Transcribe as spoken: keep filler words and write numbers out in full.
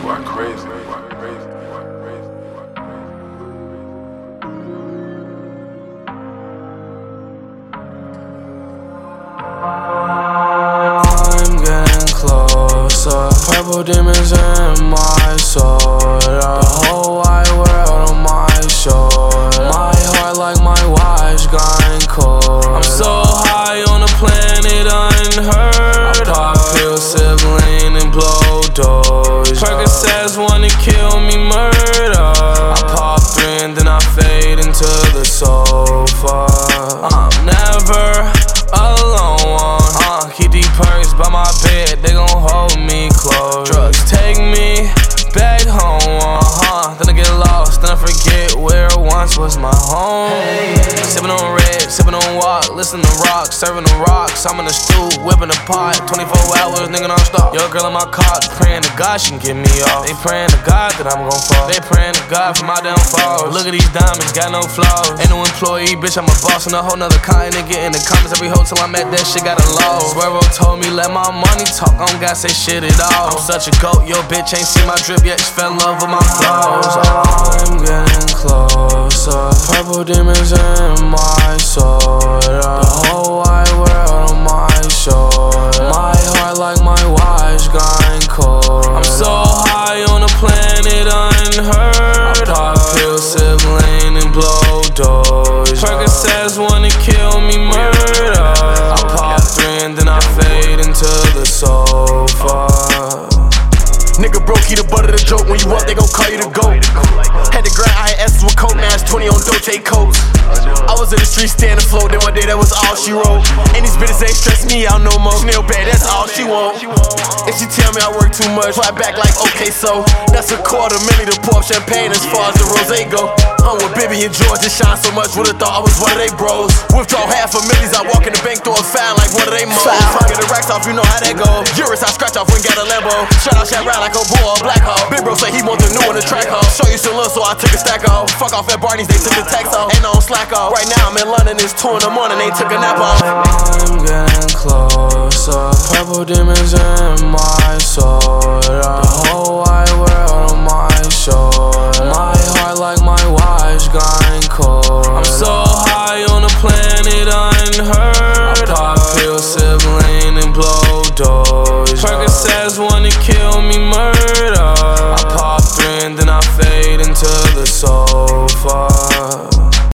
Why crazy? Why crazy? Why crazy? I'm getting closer. Purple demons in my soul. The whole wide world on my shoulder. My heart like my watch gone cold. I'm so high on the planet unheard. I pop pills, sip lean and blow doors. Percocets wanna kill me, murder. I pop three and then I fade into the sofa. I'm never alone. Uh, keep these perks by my bed, they gon' hold me close. Drugs take me back home. Uh-huh. Then I get lost, then I forget where once was my home. Hey. Sippin' on red, sippin' on walk, listen to rock, serving the rocks. I'm in the stool, whipping the pot, twenty-four hours, nigga non-stop. Yo, girl in my car, praying to God she can get me off. They praying to God that I'm gon' fall. They praying to God for my downfall. Look at these diamonds, got no flaws. Ain't no employee, bitch, I'm a boss on a whole nother continent. Get in the comments every hotel I'm at, that shit got a law. Swervo told me let my money talk, I don't gotta say shit at all. I'm such a goat, yo bitch ain't seen my drip yet, she fell in love with my flaws. I'm getting closer. Purple demons in my soul. The whole wide world on my shoulder. My heart like my watch gone cold. I'm so high on the planet unheard. I pop pills, sip lean and blow doors. Percocets wanna kill me, murder. I pop three and then I fade into the sofa. Nigga broke, he the butt of the joke. When you up, they gon' call you the GOAT. Had to grind I S with coat, now it's twenty on Dolce coats. I was in the street standing afloat, then one day that was all she wrote. And these bitches ain't stress me out no more. Snail bad, that's all she want. If she tell me I work too much, fly back like okay, so that's a quarter million to pour up champagne as far as the rose go. I'm with Bibby and George, it shine so much, would've thought I was one of they bros. Withdraw half a millions, I walk in the bank, throw a fine like one of they moles. If I get the racks off, you know how that go. Eurus, I scratch off when got a Lambo. Shout out, shout round like a bull or a black hole. Big bro say he want the new on the track hole. Show you some love, so I took a stack off. Fuck off at Barney's, they took the tax off. Ain't on slack off. Right now I'm in London, it's two in the morning, they took a nap off. I'm getting closer. Purple demons in my soul. The whole wide world on my shoulder. My heart like my watch gone cold. I'm so high on the planet unheard. I pop pills, sip lean and blow doors. Percocets wanna kill me, murder. I pop three and then I fade into the soul.